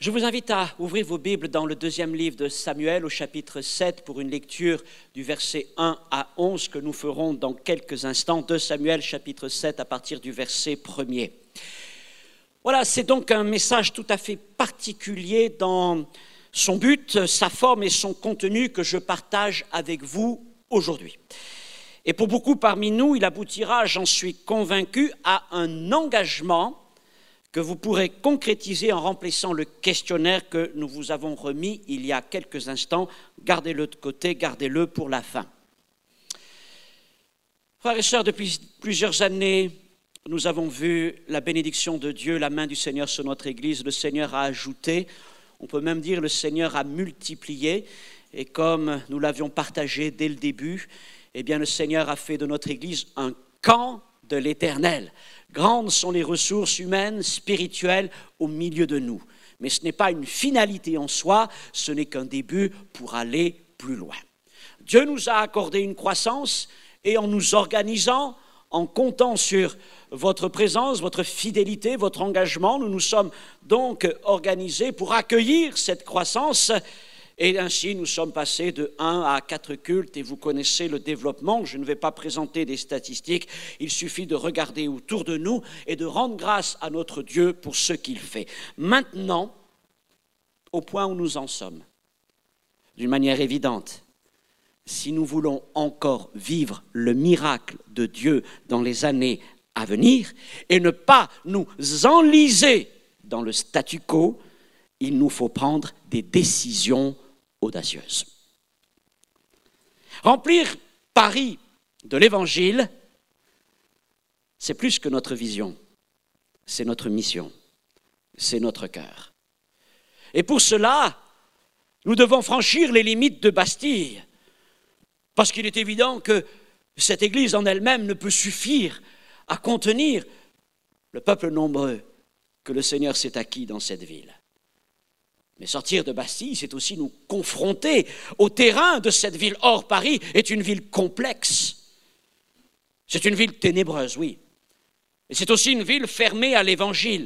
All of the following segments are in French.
Je vous invite à ouvrir vos Bibles dans le deuxième livre de Samuel, au chapitre 7, pour une lecture du verset 1 à 11 que nous ferons dans quelques instants. 2 Samuel, chapitre 7, à partir du verset 1er. Voilà, c'est donc un message tout à fait particulier dans son but, sa forme et son contenu que je partage avec vous aujourd'hui. Et pour beaucoup parmi nous, il aboutira, j'en suis convaincu, à un engagement que vous pourrez concrétiser en remplissant le questionnaire que nous vous avons remis il y a quelques instants. Gardez-le de côté, gardez-le pour la fin. Frères et sœurs, depuis plusieurs années, nous avons vu la bénédiction de Dieu, la main du Seigneur sur notre Église. Le Seigneur a ajouté, on peut même dire le Seigneur a multiplié. Et comme nous l'avions partagé dès le début, eh bien le Seigneur a fait de notre Église un camp de l'Éternel. Grandes sont les ressources humaines, spirituelles au milieu de nous. Mais ce n'est pas une finalité en soi, ce n'est qu'un début pour aller plus loin. Dieu nous a accordé une croissance et en nous organisant, en comptant sur votre présence, votre fidélité, votre engagement, nous nous sommes donc organisés pour accueillir cette croissance. Et ainsi, nous sommes passés de 1 à 4 cultes et vous connaissez le développement. Je ne vais pas présenter des statistiques. Il suffit de regarder autour de nous et de rendre grâce à notre Dieu pour ce qu'il fait. Maintenant, au point où nous en sommes, d'une manière évidente, si nous voulons encore vivre le miracle de Dieu dans les années à venir et ne pas nous enliser dans le statu quo, il nous faut prendre des décisions audacieuses. Remplir Paris de l'Évangile, c'est plus que notre vision, c'est notre mission, c'est notre cœur. Et pour cela, nous devons franchir les limites de Bastille, parce qu'il est évident que cette Église en elle-même ne peut suffire à contenir le peuple nombreux que le Seigneur s'est acquis dans cette ville. Mais sortir de Bastille, c'est aussi nous confronter au terrain de cette ville. Or, Paris est une ville complexe. C'est une ville ténébreuse, oui. Et c'est aussi une ville fermée à l'Évangile.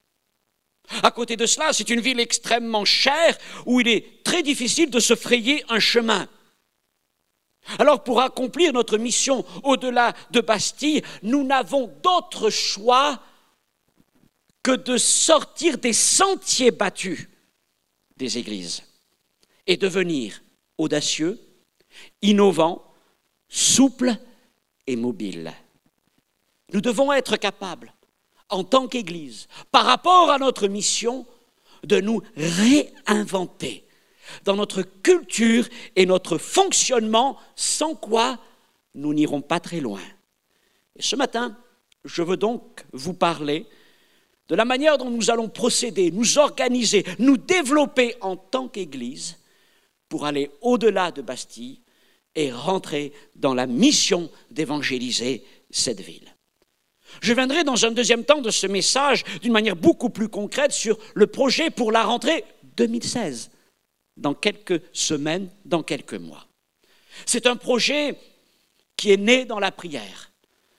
À côté de cela, c'est une ville extrêmement chère où il est très difficile de se frayer un chemin. Alors, pour accomplir notre mission au-delà de Bastille, nous n'avons d'autre choix que de sortir des sentiers battus des églises et devenir audacieux, innovant, souple et mobile. Nous devons être capables, en tant qu'Église, par rapport à notre mission, de nous réinventer dans notre culture et notre fonctionnement, sans quoi nous n'irons pas très loin. Et ce matin, je veux donc vous parler de la manière dont nous allons procéder, nous organiser, nous développer en tant qu'Église pour aller au-delà de Bastille et rentrer dans la mission d'évangéliser cette ville. Je viendrai dans un deuxième temps de ce message d'une manière beaucoup plus concrète sur le projet pour la rentrée 2016, dans quelques semaines, dans quelques mois. C'est un projet qui est né dans la prière,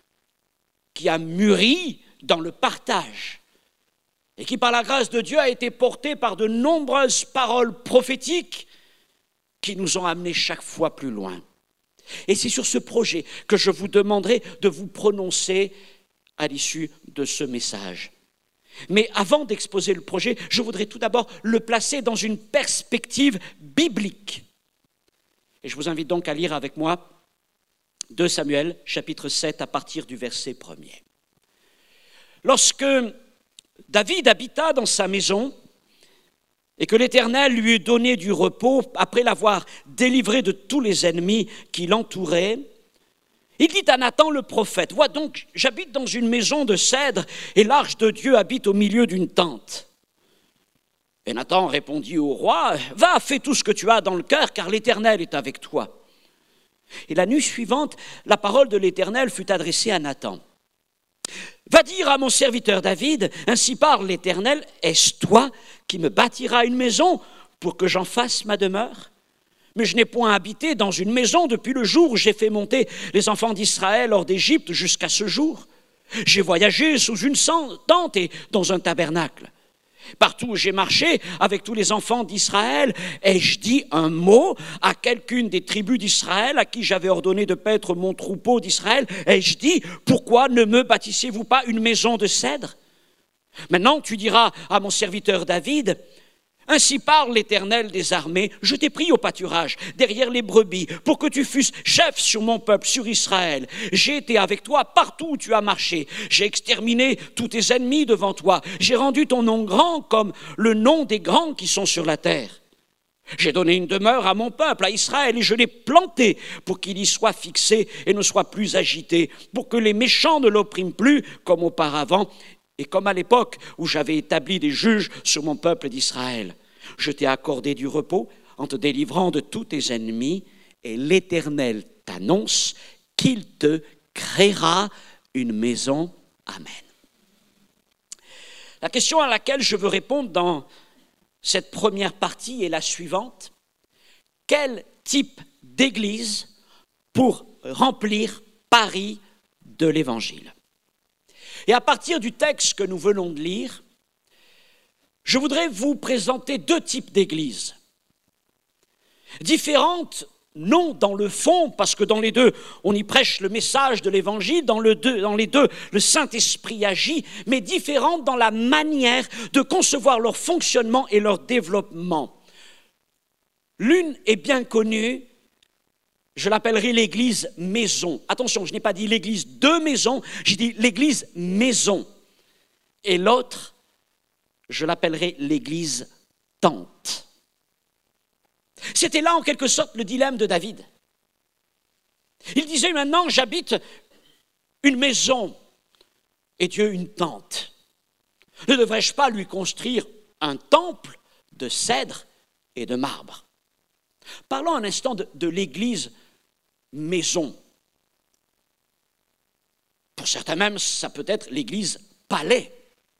qui a mûri dans le partage, et qui, par la grâce de Dieu, a été porté par de nombreuses paroles prophétiques qui nous ont amenés chaque fois plus loin. Et c'est sur ce projet que je vous demanderai de vous prononcer à l'issue de ce message. Mais avant d'exposer le projet, je voudrais tout d'abord le placer dans une perspective biblique. Et je vous invite donc à lire avec moi 2 Samuel, chapitre 7, à partir du verset 1er. Lorsque David habita dans sa maison et que l'Éternel lui eut donné du repos après l'avoir délivré de tous les ennemis qui l'entouraient, il dit à Nathan le prophète, « Vois donc, j'habite dans une maison de cèdre et l'arche de Dieu habite au milieu d'une tente. » Et Nathan répondit au roi, « Va, fais tout ce que tu as dans le cœur, car l'Éternel est avec toi. » Et la nuit suivante, la parole de l'Éternel fut adressée à Nathan. Va dire à mon serviteur David, ainsi parle l'Éternel, est-ce toi qui me bâtiras une maison pour que j'en fasse ma demeure? Mais je n'ai point habité dans une maison depuis le jour où j'ai fait monter les enfants d'Israël hors d'Égypte jusqu'à ce jour. J'ai voyagé sous une tente et dans un tabernacle. Partout où j'ai marché avec tous les enfants d'Israël, ai-je dit un mot à quelqu'une des tribus d'Israël à qui j'avais ordonné de paître mon troupeau d'Israël? Ai-je dit, pourquoi ne me bâtissez-vous pas une maison de cèdre? Maintenant tu diras à mon serviteur David, ainsi parle l'Éternel des armées, je t'ai pris au pâturage, derrière les brebis, pour que tu fusses chef sur mon peuple, sur Israël. J'ai été avec toi partout où tu as marché. J'ai exterminé tous tes ennemis devant toi. J'ai rendu ton nom grand comme le nom des grands qui sont sur la terre. J'ai donné une demeure à mon peuple, à Israël, et je l'ai planté pour qu'il y soit fixé et ne soit plus agité, pour que les méchants ne l'oppriment plus comme auparavant, et comme à l'époque où j'avais établi des juges sur mon peuple d'Israël. Je t'ai accordé du repos en te délivrant de tous tes ennemis, et l'Éternel t'annonce qu'il te créera une maison. Amen. La question à laquelle je veux répondre dans cette première partie est la suivante. Quel type d'église pour remplir Paris de l'Évangile? Et à partir du texte que nous venons de lire, je voudrais vous présenter deux types d'églises. Différentes, non dans le fond, parce que dans les deux, on y prêche le message de l'Évangile, dans les deux, le Saint-Esprit agit, mais différentes dans la manière de concevoir leur fonctionnement et leur développement. L'une est bien connue, je l'appellerai l'église maison. Attention, je n'ai pas dit l'église de maison, j'ai dit l'église maison. Et l'autre, je l'appellerai l'église tente. C'était là en quelque sorte le dilemme de David. Il disait maintenant, j'habite une maison et Dieu une tente. Ne devrais-je pas lui construire un temple de cèdre et de marbre? Parlons un instant de l'église maison. Pour certains même, ça peut être l'église palais.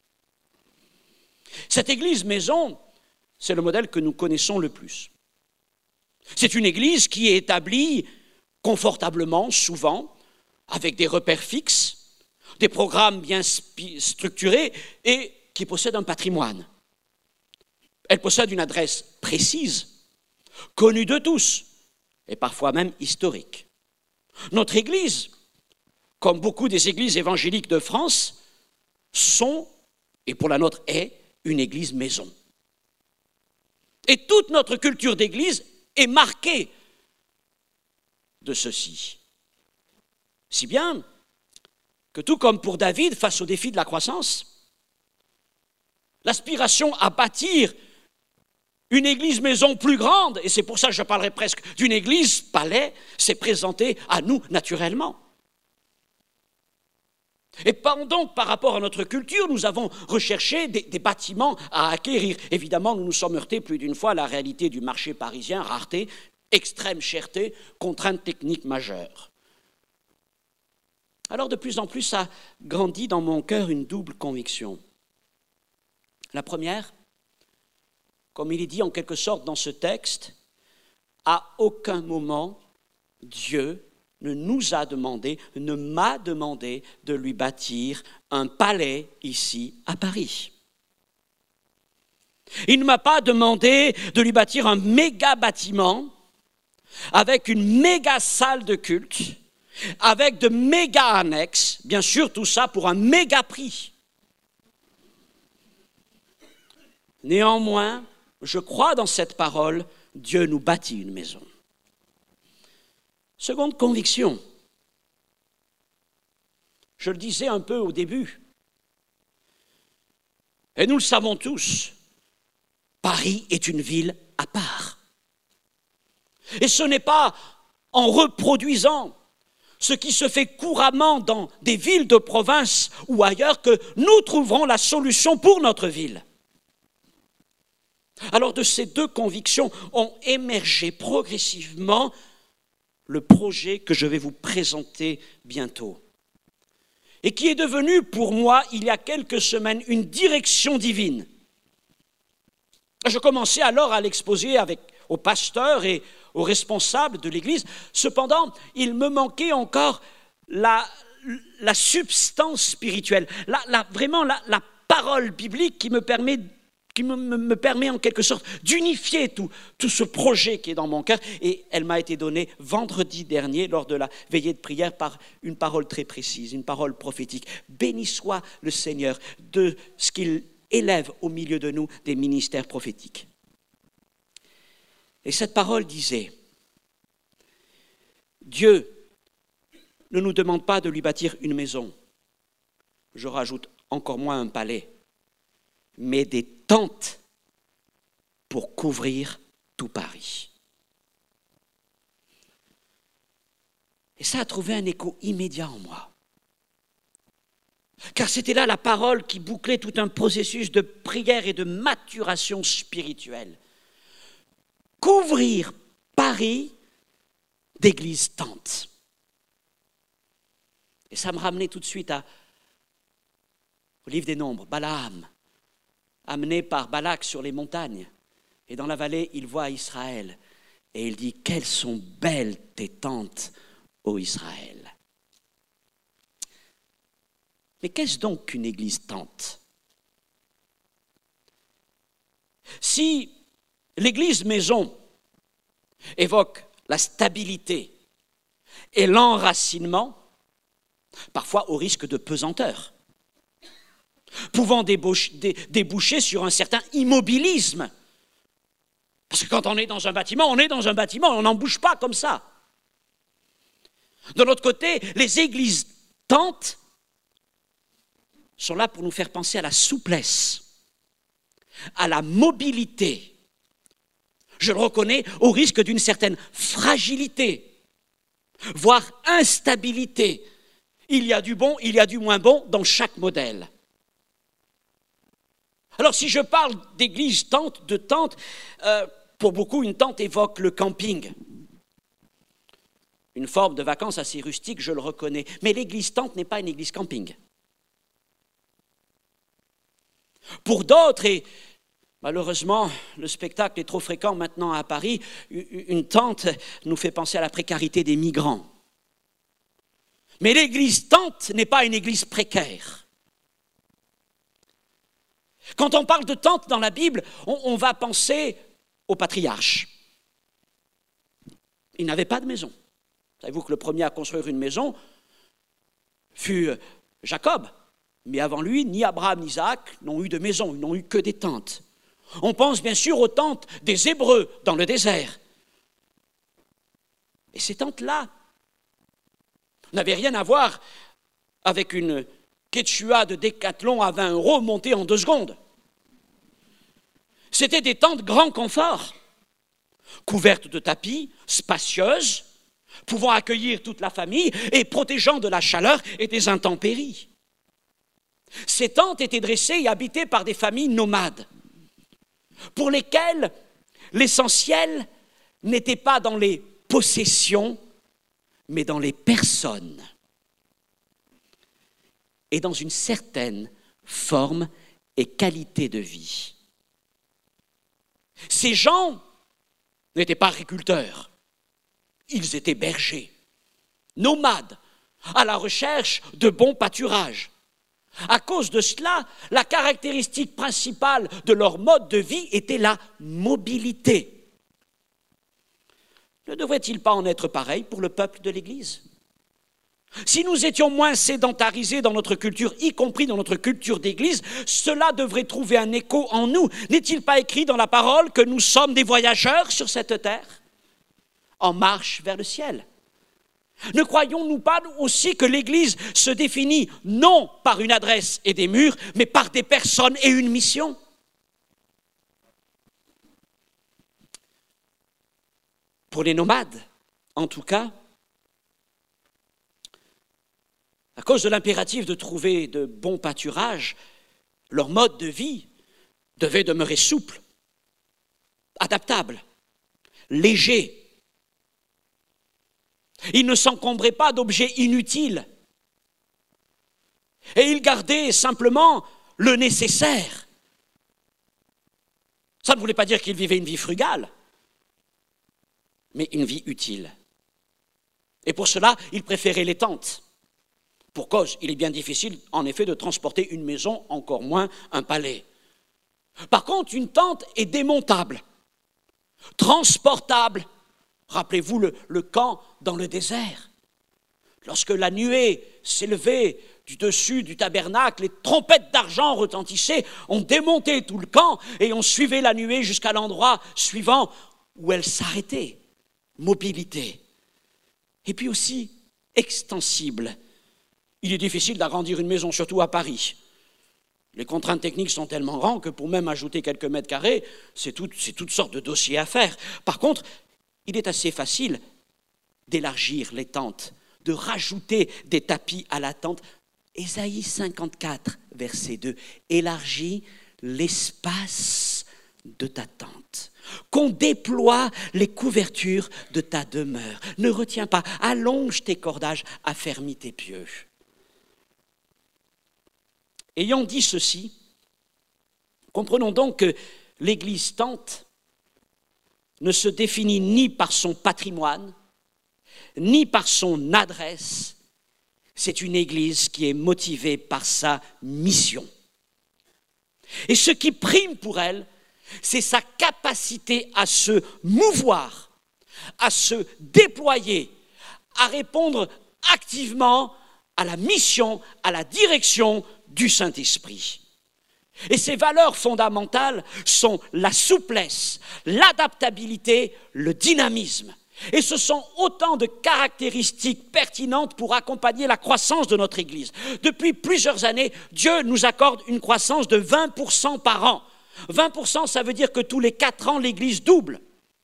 Cette église maison, c'est le modèle que nous connaissons le plus. C'est une église qui est établie confortablement, souvent, avec des repères fixes, des programmes bien structurés et qui possède un patrimoine. Elle possède une adresse précise, connue de tous, et parfois même historique. Notre Église, comme beaucoup des églises évangéliques de France, sont, et pour la nôtre est, une Église maison. Et toute notre culture d'Église est marquée de ceci. Si bien que tout comme pour David, face au défi de la croissance, l'aspiration à bâtir une église maison plus grande, et c'est pour ça que je parlerai presque d'une église palais, s'est présentée à nous naturellement. Et donc, par rapport à notre culture, nous avons recherché des bâtiments à acquérir. Évidemment, nous nous sommes heurtés plus d'une fois à la réalité du marché parisien, rareté, extrême cherté, contrainte technique majeure. Alors, de plus en plus, ça grandit dans mon cœur une double conviction. La première, comme il est dit en quelque sorte dans ce texte, à aucun moment Dieu ne nous a demandé, ne m'a demandé de lui bâtir un palais ici à Paris. Il ne m'a pas demandé de lui bâtir un méga bâtiment avec une méga salle de culte, avec de méga annexes, bien sûr tout ça pour un méga prix. Néanmoins, je crois dans cette parole, Dieu nous bâtit une maison. Seconde conviction, je le disais un peu au début, et nous le savons tous, Paris est une ville à part. Et ce n'est pas en reproduisant ce qui se fait couramment dans des villes de province ou ailleurs que nous trouverons la solution pour notre ville. Alors de ces deux convictions ont émergé progressivement le projet que je vais vous présenter bientôt et qui est devenu pour moi, il y a quelques semaines, une direction divine. Je commençais alors à l'exposer aux pasteurs et aux responsables de l'Église. Cependant, il me manquait encore la substance spirituelle, vraiment la parole biblique qui me permet qui me permet en quelque sorte d'unifier tout ce projet qui est dans mon cœur. Et elle m'a été donnée vendredi dernier lors de la veillée de prière par une parole très précise, une parole prophétique. Béni soit le Seigneur de ce qu'il élève au milieu de nous des ministères prophétiques. Et cette parole disait, Dieu ne nous demande pas de lui bâtir une maison, je rajoute encore moins un palais, mais des tentes pour couvrir tout Paris. Et ça a trouvé un écho immédiat en moi. Car c'était là la parole qui bouclait tout un processus de prière et de maturation spirituelle. Couvrir Paris d'églises tentes. Et ça me ramenait tout de suite au livre des Nombres, Balaam, amené par Balak sur les montagnes. Et dans la vallée, il voit Israël. Et il dit, quelles sont belles tes tentes, ô Israël. Mais qu'est-ce donc qu'une église tente? Si l'église maison évoque la stabilité et l'enracinement, parfois au risque de pesanteur, pouvant déboucher sur un certain immobilisme. Parce que quand on est dans un bâtiment, on est dans un bâtiment, on n'en bouge pas comme ça. De l'autre côté, les églises tentes sont là pour nous faire penser à la souplesse, à la mobilité. Je le reconnais, au risque d'une certaine fragilité, voire instabilité. Il y a du bon, il y a du moins bon dans chaque modèle. Alors si je parle d'église tente, de tente, pour beaucoup une tente évoque le camping. Une forme de vacances assez rustique, je le reconnais. Mais l'église tente n'est pas une église camping. Pour d'autres, et malheureusement le spectacle est trop fréquent maintenant à Paris, une tente nous fait penser à la précarité des migrants. Mais l'église tente n'est pas une église précaire. Quand on parle de tente dans la Bible, on va penser aux patriarches. Ils n'avaient pas de maison. Savez-vous que le premier à construire une maison fut Jacob? Mais avant lui, ni Abraham ni Isaac n'ont eu de maison, ils n'ont eu que des tentes. On pense bien sûr aux tentes des Hébreux dans le désert. Et ces tentes-là n'avaient rien à voir avec une Quechua de Décathlon à 20 € montée en 2 secondes. C'était des tentes grand confort, couvertes de tapis, spacieuses, pouvant accueillir toute la famille et protégeant de la chaleur et des intempéries. Ces tentes étaient dressées et habitées par des familles nomades, pour lesquelles l'essentiel n'était pas dans les possessions, mais dans les personnes, et dans une certaine forme et qualité de vie. Ces gens n'étaient pas agriculteurs, ils étaient bergers, nomades, à la recherche de bons pâturages. À cause de cela, la caractéristique principale de leur mode de vie était la mobilité. Ne devrait-il pas en être pareil pour le peuple de l'Église? Si nous étions moins sédentarisés dans notre culture, y compris dans notre culture d'Église, cela devrait trouver un écho en nous. N'est-il pas écrit dans la parole que nous sommes des voyageurs sur cette terre, en marche vers le ciel? Ne croyons-nous pas aussi que l'Église se définit non par une adresse et des murs, mais par des personnes et une mission? Pour les nomades, en tout cas, à cause de l'impératif de trouver de bons pâturages, leur mode de vie devait demeurer souple, adaptable, léger. Ils ne s'encombraient pas d'objets inutiles. Et ils gardaient simplement le nécessaire. Ça ne voulait pas dire qu'ils vivaient une vie frugale, mais une vie utile. Et pour cela, ils préféraient les tentes. Pour cause, il est bien difficile, en effet, de transporter une maison, encore moins un palais. Par contre, une tente est démontable, transportable. Rappelez-vous le camp dans le désert. Lorsque la nuée s'élevait du dessus du tabernacle, les trompettes d'argent retentissaient, on démontait tout le camp et on suivait la nuée jusqu'à l'endroit suivant où elle s'arrêtait. Mobilité. Et puis aussi extensible. Il est difficile d'agrandir une maison, surtout à Paris. Les contraintes techniques sont tellement grandes que pour même ajouter quelques mètres carrés, c'est toutes sortes de dossiers à faire. Par contre, il est assez facile d'élargir les tentes, de rajouter des tapis à la tente. Ésaïe 54, verset 2, élargis l'espace de ta tente, qu'on déploie les couvertures de ta demeure. Ne retiens pas, allonge tes cordages, affermis tes pieux. Ayant dit ceci, comprenons donc que l'Église tente ne se définit ni par son patrimoine, ni par son adresse. C'est une Église qui est motivée par sa mission. Et ce qui prime pour elle, c'est sa capacité à se mouvoir, à se déployer, à répondre activement à la mission, à la direction du Saint-Esprit. Et ces valeurs fondamentales sont la souplesse, l'adaptabilité, le dynamisme. Et ce sont autant de caractéristiques pertinentes pour accompagner la croissance de notre Église. Depuis plusieurs années, Dieu nous accorde une croissance de 20% par an. 20%, ça veut dire que tous les 4 ans, l'Église double.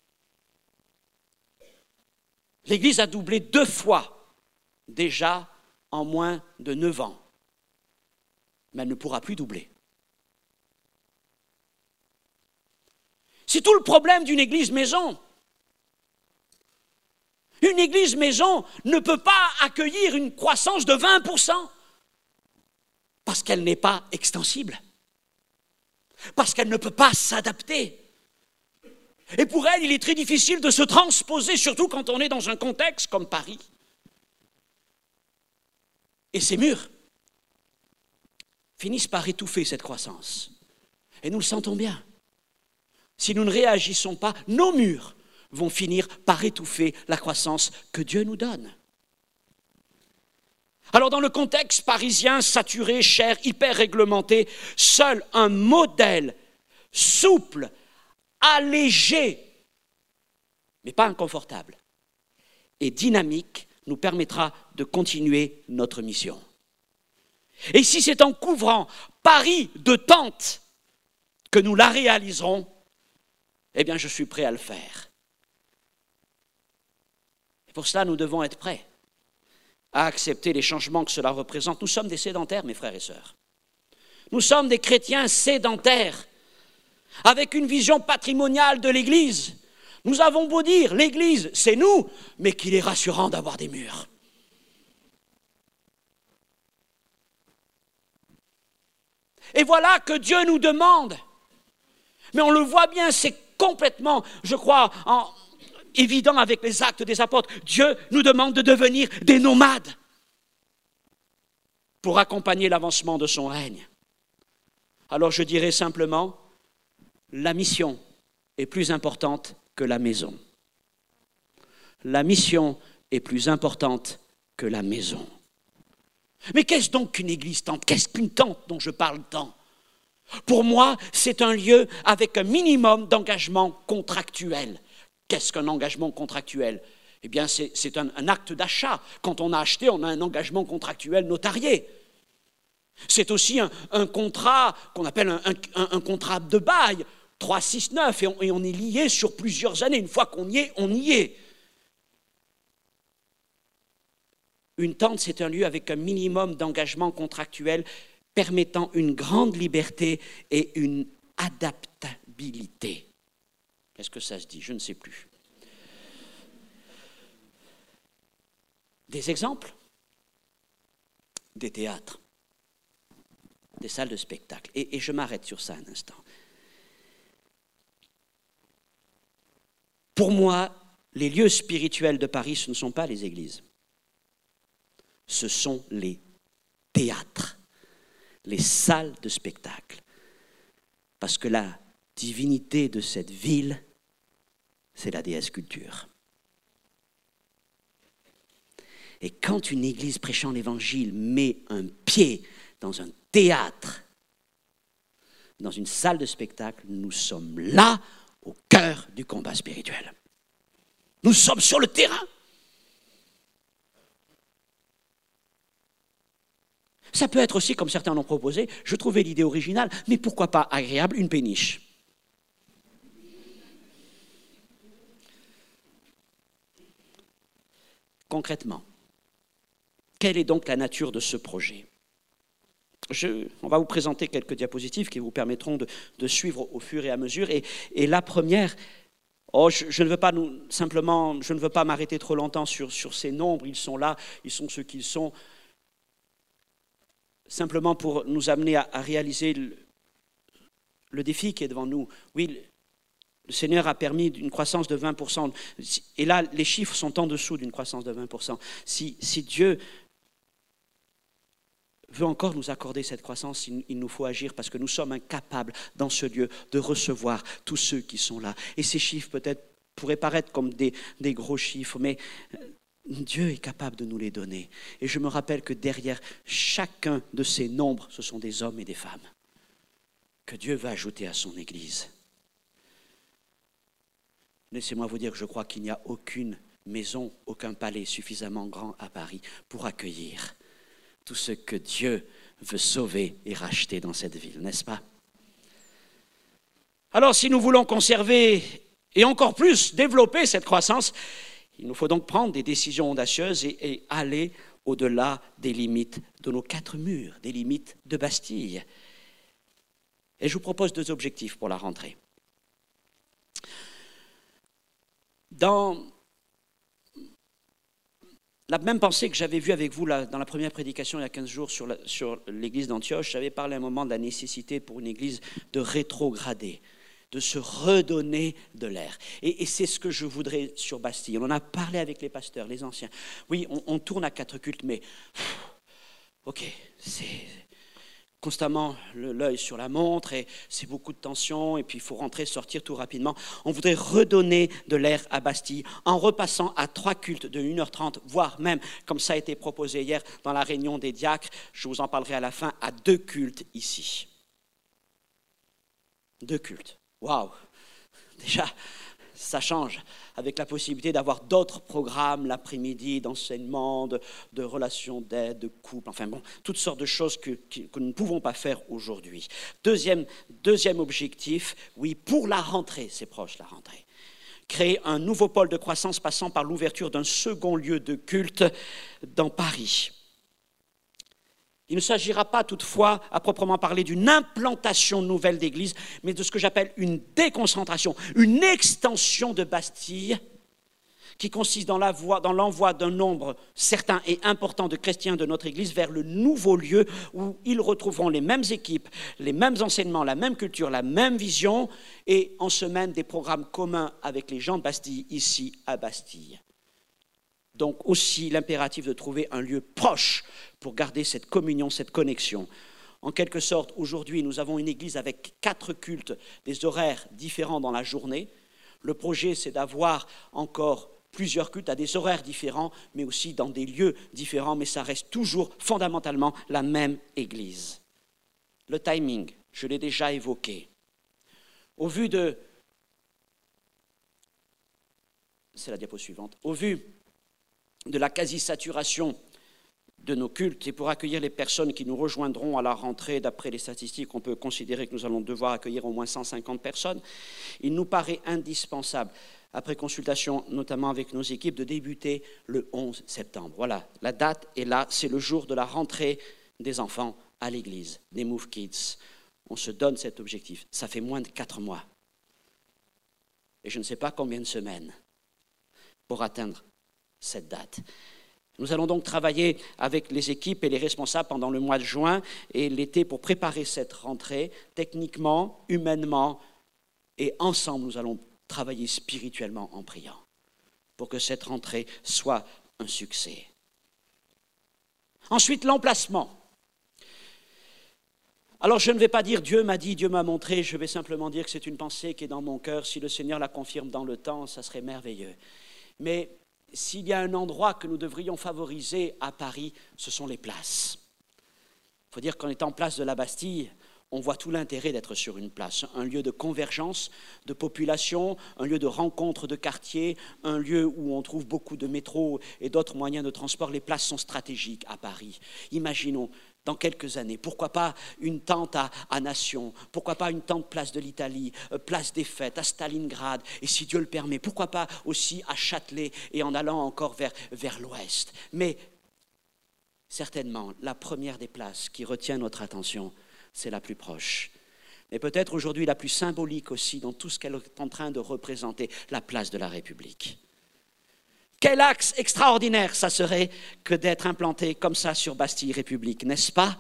L'Église a doublé 2 fois déjà en moins de 9 ans. Mais elle ne pourra plus doubler. C'est tout le problème d'une Église maison. Une Église maison ne peut pas accueillir une croissance de 20% parce qu'elle n'est pas extensible, parce qu'elle ne peut pas s'adapter. Et pour elle, il est très difficile de se transposer, surtout quand on est dans un contexte comme Paris. Et ces murs finissent par étouffer cette croissance. Et nous le sentons bien. Si nous ne réagissons pas, nos murs vont finir par étouffer la croissance que Dieu nous donne. Alors dans le contexte parisien, saturé, cher, hyper réglementé, seul un modèle souple, allégé, mais pas inconfortable, et dynamique nous permettra de continuer notre mission. Et si c'est en couvrant Paris de tentes que nous la réaliserons, eh bien je suis prêt à le faire. Pour cela, nous devons être prêts à accepter les changements que cela représente. Nous sommes des sédentaires, mes frères et sœurs. Nous sommes des chrétiens sédentaires, avec une vision patrimoniale de l'Église. Nous avons beau dire, l'Église, c'est nous, mais qu'il est rassurant d'avoir des murs. Et voilà que Dieu nous demande, mais on le voit bien, c'est complètement, je crois, évident avec les actes des apôtres. Dieu nous demande de devenir des nomades pour accompagner l'avancement de son règne. Alors je dirais simplement, la mission est plus importante que la maison. La mission est plus importante que la maison. Mais qu'est-ce donc qu'une église tente? Qu'est-ce qu'une tente dont je parle tant? Pour moi, c'est un lieu avec un minimum d'engagement contractuel. Qu'est-ce qu'un engagement contractuel? Eh bien, c'est un acte d'achat. Quand on a acheté, on a un engagement contractuel notarié. C'est aussi un contrat qu'on appelle un contrat de bail, 369, et on est lié sur plusieurs années. Une fois qu'on y est, on y est. Une tente, c'est un lieu avec un minimum d'engagement contractuel permettant une grande liberté et une adaptabilité. Est-ce que ça se dit? Je ne sais plus. Des exemples? Des théâtres, des salles de spectacle. Et je m'arrête sur ça un instant. Pour moi, les lieux spirituels de Paris, ce ne sont pas les églises. Ce sont les théâtres, les salles de spectacle. Parce que la divinité de cette ville, c'est la déesse culture. Et quand une église prêchant l'évangile met un pied dans un théâtre, dans une salle de spectacle, nous sommes là au cœur du combat spirituel. Nous sommes sur le terrain. Ça peut être aussi, comme certains l'ont proposé, je trouvais l'idée originale, mais pourquoi pas agréable, une péniche. Concrètement, quelle est donc la nature de ce projet ? On va vous présenter quelques diapositives qui vous permettront de suivre au fur et à mesure. Et la première, je ne veux pas m'arrêter trop longtemps sur ces nombres, ils sont là, ils sont ce qu'ils sont. Simplement pour nous amener à réaliser le défi qui est devant nous. Oui, le Seigneur a permis une croissance de 20%. Et là, les chiffres sont en dessous d'une croissance de 20%. Si Dieu veut encore nous accorder cette croissance, il nous faut agir parce que nous sommes incapables dans ce lieu de recevoir tous ceux qui sont là. Et ces chiffres peut-être pourraient paraître comme des gros chiffres, mais Dieu est capable de nous les donner. Et je me rappelle que derrière chacun de ces nombres, ce sont des hommes et des femmes que Dieu va ajouter à son Église. Laissez-moi vous dire que je crois qu'il n'y a aucune maison, aucun palais suffisamment grand à Paris pour accueillir tout ce que Dieu veut sauver et racheter dans cette ville, n'est-ce pas? Alors, si nous voulons conserver et encore plus développer cette croissance, il nous faut donc prendre des décisions audacieuses et aller au-delà des limites de nos 4 murs, des limites de Bastille. Et je vous propose 2 objectifs pour la rentrée. Dans la même pensée que j'avais vue avec vous dans la première prédication il y a 15 jours sur l'église d'Antioche, j'avais parlé à un moment de la nécessité pour une église de rétrograder, de se redonner de l'air. Et c'est ce que je voudrais sur Bastille. On en a parlé avec les pasteurs, les anciens. Oui, on tourne à 4 cultes, mais ok, c'est constamment l'œil sur la montre et c'est beaucoup de tension et puis il faut rentrer, sortir tout rapidement. On voudrait redonner de l'air à Bastille en repassant à 3 cultes de 1h30, voire même, comme ça a été proposé hier dans la réunion des diacres, je vous en parlerai à la fin, à 2 cultes ici. 2 cultes. Waouh! Déjà, ça change, avec la possibilité d'avoir d'autres programmes l'après-midi, d'enseignement, de relations d'aide, de couple, enfin bon, toutes sortes de choses que nous ne pouvons pas faire aujourd'hui. Deuxième objectif, oui, pour la rentrée, c'est proche la rentrée, créer un nouveau pôle de croissance passant par l'ouverture d'un second lieu de culte dans Paris. Il ne s'agira pas toutefois, à proprement parler, d'une implantation nouvelle d'église, mais de ce que j'appelle une déconcentration, une extension de Bastille, qui consiste dans l'envoi d'un nombre certain et important de chrétiens de notre église vers le nouveau lieu où ils retrouveront les mêmes équipes, les mêmes enseignements, la même culture, la même vision, et en semaine des programmes communs avec les gens de Bastille, ici à Bastille. Donc aussi l'impératif de trouver un lieu proche pour garder cette communion, cette connexion. En quelque sorte, aujourd'hui, nous avons une église avec 4 cultes, des horaires différents dans la journée. Le projet, c'est d'avoir encore plusieurs cultes à des horaires différents, mais aussi dans des lieux différents, mais ça reste toujours fondamentalement la même église. Le timing, je l'ai déjà évoqué. Au vu de... C'est la diapo suivante. Au vu de la quasi-saturation de nos cultes et pour accueillir les personnes qui nous rejoindront à la rentrée, d'après les statistiques, on peut considérer que nous allons devoir accueillir au moins 150 personnes. Il nous paraît indispensable, après consultation notamment avec nos équipes, de débuter le 11 septembre. Voilà, la date est là, c'est le jour de la rentrée des enfants à l'église, des Move Kids. On se donne cet objectif. Ça fait moins de 4 mois. Et je ne sais pas combien de semaines pour atteindre cette date. Nous allons donc travailler avec les équipes et les responsables pendant le mois de juin et l'été pour préparer cette rentrée, techniquement, humainement, et ensemble, nous allons travailler spirituellement en priant pour que cette rentrée soit un succès. Ensuite, l'emplacement. Alors je ne vais pas dire Dieu m'a dit, Dieu m'a montré, je vais simplement dire que c'est une pensée qui est dans mon cœur. Si le Seigneur la confirme dans le temps, ça serait merveilleux. Mais s'il y a un endroit que nous devrions favoriser à Paris, ce sont les places. Il faut dire qu'en étant place de la Bastille, on voit tout l'intérêt d'être sur une place, un lieu de convergence de population, un lieu de rencontre de quartier, un lieu où on trouve beaucoup de métros et d'autres moyens de transport. Les places sont stratégiques à Paris. Imaginons, dans quelques années, pourquoi pas une tente à Nation, pourquoi pas une tente place de l'Italie, place des Fêtes, à Stalingrad, et si Dieu le permet, pourquoi pas aussi à Châtelet et en allant encore vers l'ouest. Mais certainement, la première des places qui retient notre attention, c'est la plus proche. Mais peut-être aujourd'hui la plus symbolique aussi dans tout ce qu'elle est en train de représenter, la place de la République. Quel axe extraordinaire ça serait que d'être implanté comme ça sur Bastille République, n'est-ce pas?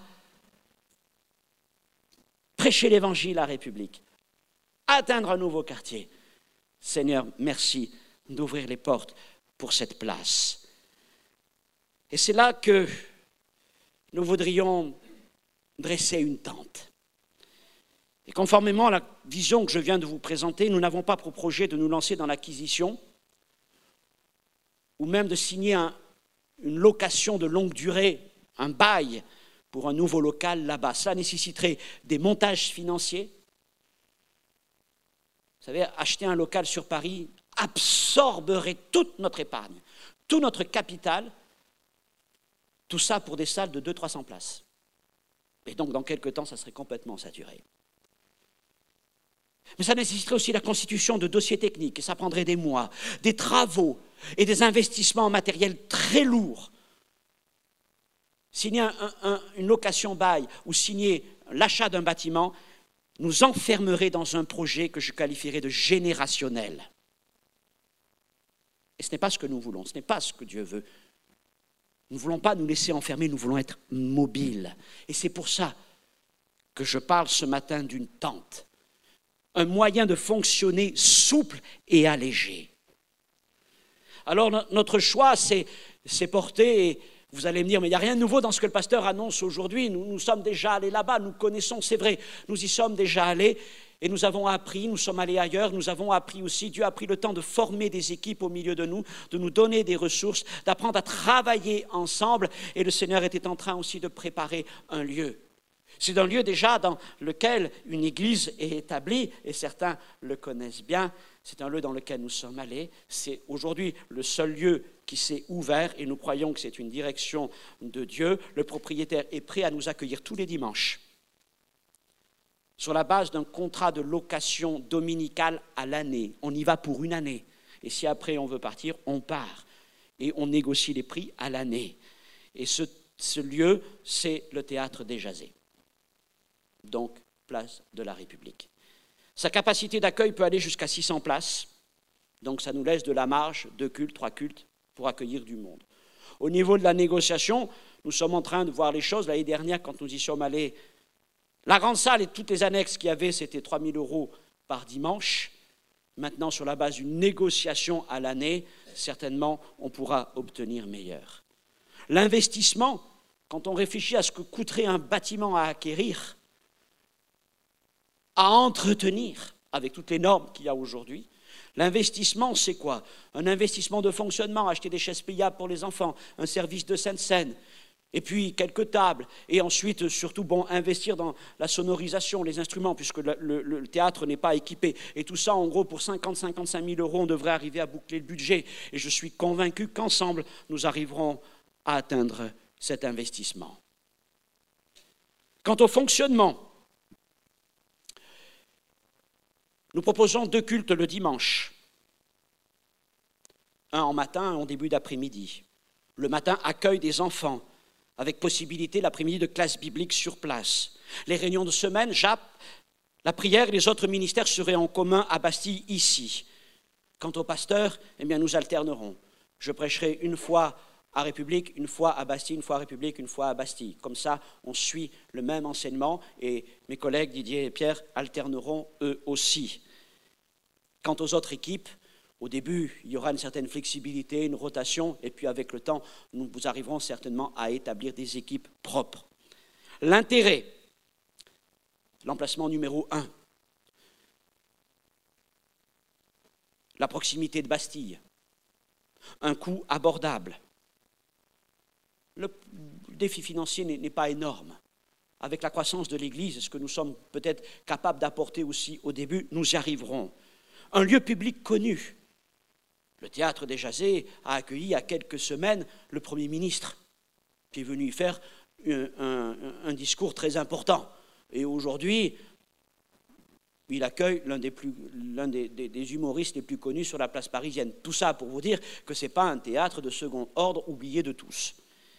Prêcher l'Évangile à République, atteindre un nouveau quartier. Seigneur, merci d'ouvrir les portes pour cette place. Et c'est là que nous voudrions dresser une tente. Et conformément à la vision que je viens de vous présenter, nous n'avons pas pour projet de nous lancer dans l'acquisition ou même de signer une location de longue durée, un bail pour un nouveau local là-bas. Cela nécessiterait des montages financiers. Vous savez, acheter un local sur Paris absorberait toute notre épargne, tout notre capital, tout ça pour des salles de 200-300 places. Et donc, dans quelques temps, ça serait complètement saturé. Mais ça nécessiterait aussi la constitution de dossiers techniques, et ça prendrait des mois, des travaux et des investissements en matériel très lourds. Signer une location bail ou signer l'achat d'un bâtiment nous enfermerait dans un projet que je qualifierais de générationnel. Et ce n'est pas ce que nous voulons, ce n'est pas ce que Dieu veut. Nous ne voulons pas nous laisser enfermer, nous voulons être mobiles. Et c'est pour ça que je parle ce matin d'une tente, un moyen de fonctionner souple et allégé. Alors notre choix, c'est porté, et vous allez me dire, mais il n'y a rien de nouveau dans ce que le pasteur annonce aujourd'hui, nous sommes déjà allés là-bas, nous connaissons, c'est vrai, nous y sommes déjà allés, et nous avons appris, nous sommes allés ailleurs, nous avons appris aussi, Dieu a pris le temps de former des équipes au milieu de nous donner des ressources, d'apprendre à travailler ensemble, et le Seigneur était en train aussi de préparer un lieu. C'est un lieu déjà dans lequel une église est établie, et certains le connaissent bien. C'est un lieu dans lequel nous sommes allés. C'est aujourd'hui le seul lieu qui s'est ouvert, et nous croyons que c'est une direction de Dieu. Le propriétaire est prêt à nous accueillir tous les dimanches, sur la base d'un contrat de location dominicale à l'année. On y va pour une année, et si après on veut partir, on part, et on négocie les prix à l'année. Et ce lieu, c'est le théâtre des Jazés. Donc, place de la République. Sa capacité d'accueil peut aller jusqu'à 600 places, donc ça nous laisse de la marge, 2 cultes, 3 cultes, pour accueillir du monde. Au niveau de la négociation, nous sommes en train de voir les choses. L'année dernière, quand nous y sommes allés, la grande salle et toutes les annexes qu'il y avait, c'était 3 000 € par dimanche. Maintenant, sur la base d'une négociation à l'année, certainement, on pourra obtenir meilleur. L'investissement, quand on réfléchit à ce que coûterait un bâtiment à acquérir, à entretenir, avec toutes les normes qu'il y a aujourd'hui. L'investissement, c'est quoi? Un investissement de fonctionnement, acheter des chaises pliables pour les enfants, un service de scène, et puis quelques tables, et ensuite, surtout, investir dans la sonorisation, les instruments, puisque le théâtre n'est pas équipé. Et tout ça, en gros, pour 50-55 000 €, on devrait arriver à boucler le budget. Et je suis convaincu qu'ensemble, nous arriverons à atteindre cet investissement. Quant au fonctionnement, nous proposons 2 cultes le dimanche. Un en matin, un en début d'après-midi. Le matin, accueil des enfants, avec possibilité l'après-midi de classe biblique sur place. Les réunions de semaine, JAP, la prière et les autres ministères seraient en commun à Bastille, ici. Quant au pasteur, nous alternerons. Je prêcherai une fois à République, une fois à Bastille, une fois à République, une fois à Bastille. Comme ça, on suit le même enseignement et mes collègues Didier et Pierre alterneront eux aussi. Quant aux autres équipes, au début, il y aura une certaine flexibilité, une rotation, et puis avec le temps, nous arriverons certainement à établir des équipes propres. L'intérêt l'emplacement numéro 1. La proximité de Bastille. Un coût abordable. Le défi financier n'est pas énorme. Avec la croissance de l'Église, ce que nous sommes peut-être capables d'apporter aussi au début, nous y arriverons. Un lieu public connu. Le Théâtre des Jazés a accueilli il y a quelques semaines le Premier ministre, qui est venu y faire un discours très important. Et aujourd'hui, il accueille l'un des humoristes les plus connus sur la place parisienne. Tout ça pour vous dire que ce n'est pas un théâtre de second ordre oublié de tous.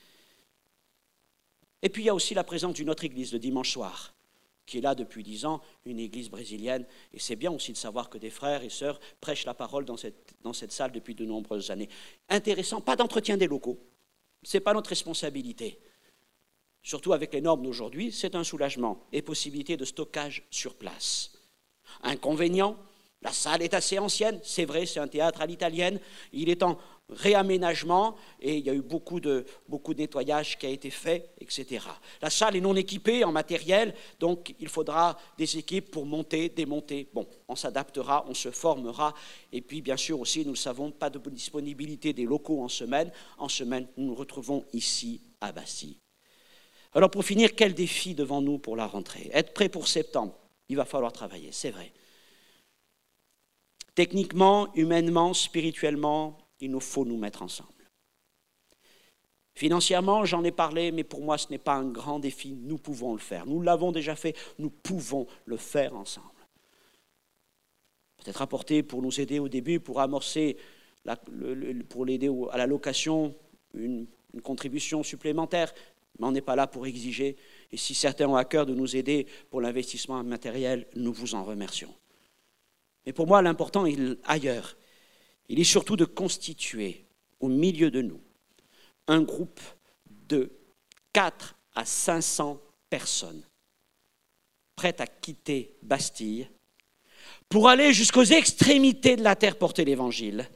Et puis il y a aussi la présence d'une autre église le dimanche soir, qui est là depuis 10 ans, une église brésilienne. Et c'est bien aussi de savoir que des frères et sœurs prêchent la parole dans cette salle depuis de nombreuses années. Intéressant, pas d'entretien des locaux. Ce n'est pas notre responsabilité. Surtout avec les normes d'aujourd'hui, c'est un soulagement et possibilité de stockage sur place. Inconvénient, la salle est assez ancienne, c'est vrai, c'est un théâtre à l'italienne, il est en réaménagement et il y a eu beaucoup de nettoyage qui a été fait, etc. La salle est non équipée en matériel, donc il faudra des équipes pour monter, démonter. Bon, on s'adaptera, on se formera et puis bien sûr aussi, nous le savons, pas de disponibilité des locaux en semaine. En semaine, nous nous retrouvons ici à Bastille. Alors pour finir, quel défi devant nous pour la rentrée? Être prêt pour septembre, il va falloir travailler, c'est vrai. Techniquement, humainement, spirituellement, il nous faut nous mettre ensemble. Financièrement, j'en ai parlé, mais pour moi, ce n'est pas un grand défi. Nous pouvons le faire. Nous l'avons déjà fait. Nous pouvons le faire ensemble. Peut-être apporter pour nous aider au début, pour amorcer, pour l'aider à la location, une contribution supplémentaire. Mais on n'est pas là pour exiger. Et si certains ont à cœur de nous aider pour l'investissement matériel, nous vous en remercions. Mais pour moi, l'important est ailleurs. Il est surtout de constituer au milieu de nous un groupe de 400 à 500 personnes prêtes à quitter Bastille pour aller jusqu'aux extrémités de la terre porter l'Évangile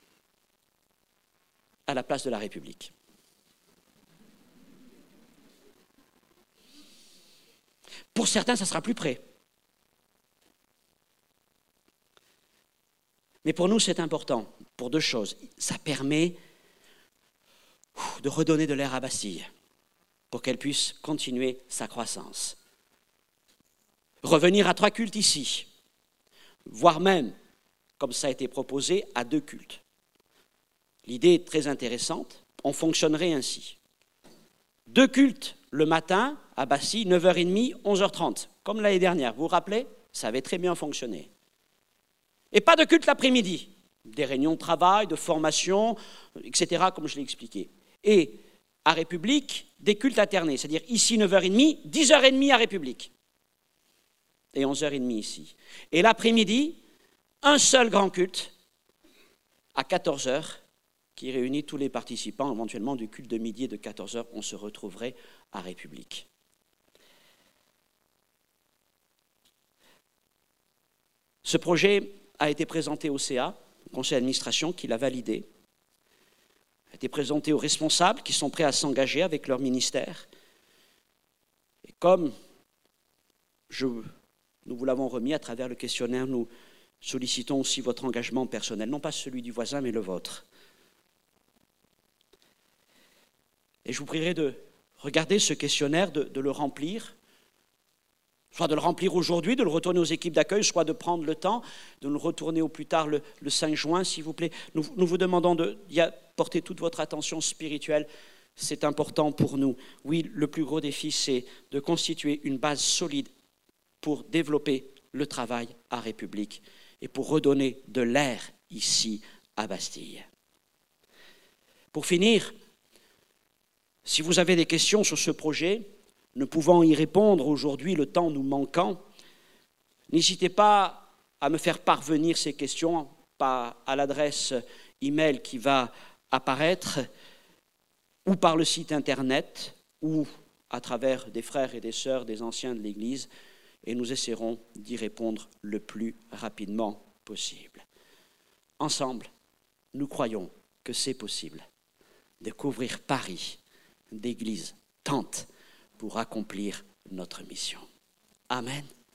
à la place de la République. Pour certains, ça sera plus près. Mais pour nous, c'est important, pour 2 choses. Ça permet de redonner de l'air à Bastille pour qu'elle puisse continuer sa croissance. Revenir à 3 cultes ici, voire même, comme ça a été proposé, à 2 cultes. L'idée est très intéressante, on fonctionnerait ainsi. 2 cultes le matin à Bastille, 9h30, 11h30, comme l'année dernière. Vous vous rappelez? Ça avait très bien fonctionné. Et pas de culte l'après-midi, des réunions de travail, de formation, etc., comme je l'ai expliqué. Et à République, des cultes alternés, c'est-à-dire ici 9h30, 10h30 à République, et 11h30 ici. Et l'après-midi, un seul grand culte à 14h, qui réunit tous les participants, éventuellement du culte de midi et de 14h, on se retrouverait à République. Ce projet a été présenté au CA, au conseil d'administration, qui l'a validé, a été présenté aux responsables qui sont prêts à s'engager avec leur ministère. Et comme nous vous l'avons remis à travers le questionnaire, nous sollicitons aussi votre engagement personnel, non pas celui du voisin, mais le vôtre. Et je vous prierai de regarder ce questionnaire, de le remplir, soit de le remplir aujourd'hui, de le retourner aux équipes d'accueil, soit de prendre le temps, de le retourner au plus tard le 5 juin, s'il vous plaît. Nous vous demandons d'y apporter toute votre attention spirituelle. C'est important pour nous. Oui, le plus gros défi, c'est de constituer une base solide pour développer le travail à République et pour redonner de l'air ici à Bastille. Pour finir, si vous avez des questions sur ce projet, ne pouvant y répondre aujourd'hui, le temps nous manquant, n'hésitez pas à me faire parvenir ces questions à l'adresse email qui va apparaître, ou par le site internet, ou à travers des frères et des sœurs, des anciens de l'Église, et nous essaierons d'y répondre le plus rapidement possible. Ensemble, nous croyons que c'est possible de couvrir Paris d'églises, tentes, pour accomplir notre mission. Amen.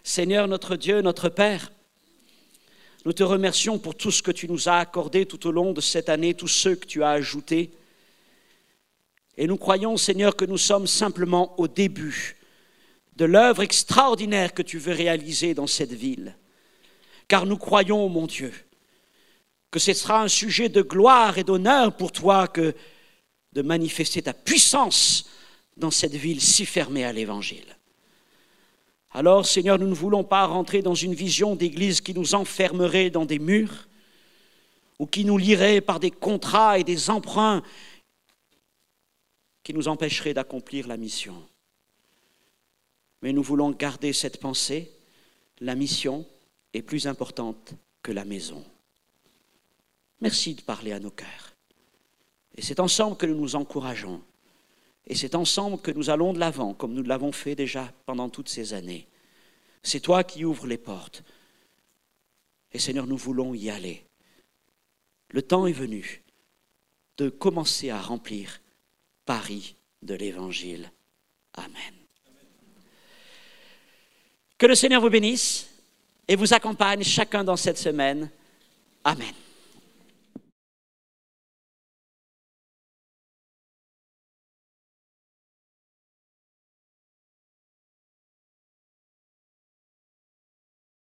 Seigneur notre Dieu, notre Père, nous te remercions pour tout ce que tu nous as accordé tout au long de cette année, tous ceux que tu as ajoutés. Et nous croyons, Seigneur, que nous sommes simplement au début de l'œuvre extraordinaire que tu veux réaliser dans cette ville. Car nous croyons, mon Dieu, que ce sera un sujet de gloire et d'honneur pour toi que de manifester ta puissance dans cette ville si fermée à l'Évangile. Alors, Seigneur, nous ne voulons pas rentrer dans une vision d'église qui nous enfermerait dans des murs ou qui nous lierait par des contrats et des emprunts qui nous empêcheraient d'accomplir la mission. Mais nous voulons garder cette pensée, la mission est plus importante que la maison. Merci de parler à nos cœurs. Et c'est ensemble que nous nous encourageons. Et c'est ensemble que nous allons de l'avant, comme nous l'avons fait déjà pendant toutes ces années. C'est toi qui ouvres les portes. Et Seigneur, nous voulons y aller. Le temps est venu de commencer à remplir Paris de l'Évangile. Amen. Que le Seigneur vous bénisse et vous accompagne chacun dans cette semaine. Amen.